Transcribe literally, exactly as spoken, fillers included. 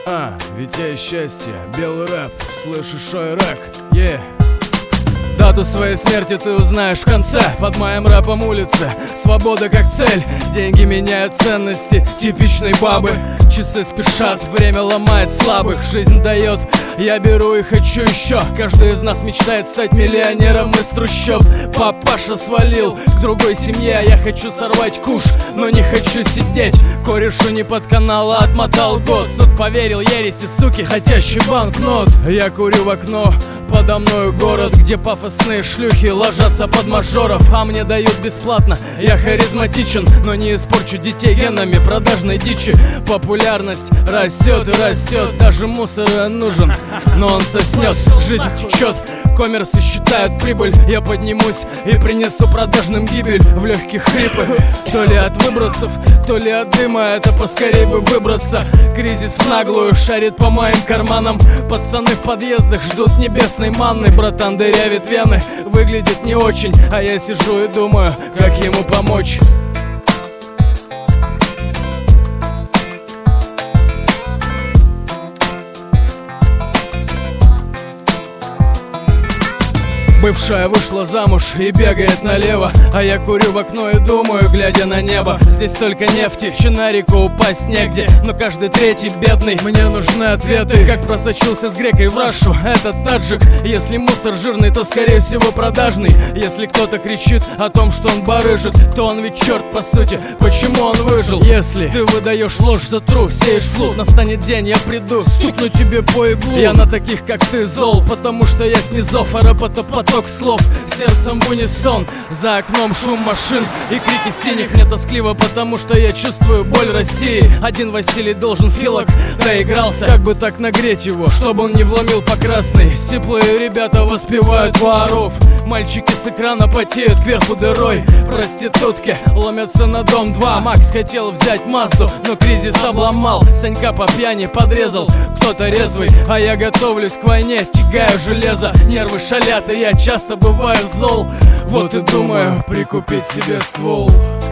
А, Витя счастье, белый рэп, слышишь ой-рэк, yeah. Дату своей смерти ты узнаешь в конце. Под моим рэпом улицы, свобода как цель. Деньги меняют ценности типичной бабы. Часы спешат, время ломает слабых. Жизнь дает, я беру и хочу еще. Каждый из нас мечтает стать миллионером из трущоб. Папаша свалил к другой семье. Я хочу сорвать куш, но не хочу сидеть. Корешу не под канал, а отмотал год. Суд поверил ереси, суки, хотящий банкнот. Я курю в окно, подо мною город, где пафосные шлюхи ложатся под мажоров. А мне дают бесплатно, я харизматичен, но не испорчу детей генами продажной дичи. Популярность растет и растет, даже мусор нужен, но он соснет. Жизнь течет, коммерсы считают прибыль. Я поднимусь и принесу продажным гибель в легких хрипы. То ли от выбросов, то ли от дыма, это поскорей бы выбраться. Кризис в наглую шарит по моим карманам. Пацаны в подъездах ждут небесной манны. Братан дырявит вены, выглядит не очень, а я сижу и думаю, как ему помочь. Бывшая вышла замуж и бегает налево, а я курю в окно и думаю, глядя на небо. Здесь только нефти, еще на реку упасть негде, но каждый третий бедный. Мне нужны ответы, как просочился с грекой в Рашу этот таджик. Если мусор жирный, то скорее всего продажный. Если кто-то кричит о том, что он барыжит, то он ведь черт по сути, почему он выжил? Если ты выдаешь ложь за тру, сеешь флут, настанет день, я приду, стукну тебе по иглу. Я на таких как ты зол, потому что я снизов, а рэп это поток слов, сердцем в унисон. За окном шум машин и крики синих. Мне тоскливо, потому что я чувствую боль России. Один Василий должен филок доигрался. Как бы так нагреть его, чтобы он не вломил по красной. Сиплые ребята воспевают воров. Мальчики с экрана потеют кверху дырой. Проститутки ломятся на дом два. Макс хотел взять Мазду, но кризис обломал. Санька по пьяни подрезал кто-то резвый, а я готовлюсь к войне, тягаю железо. Нервы шалят, и я часто бываю зол. Вот и думаю прикупить себе ствол.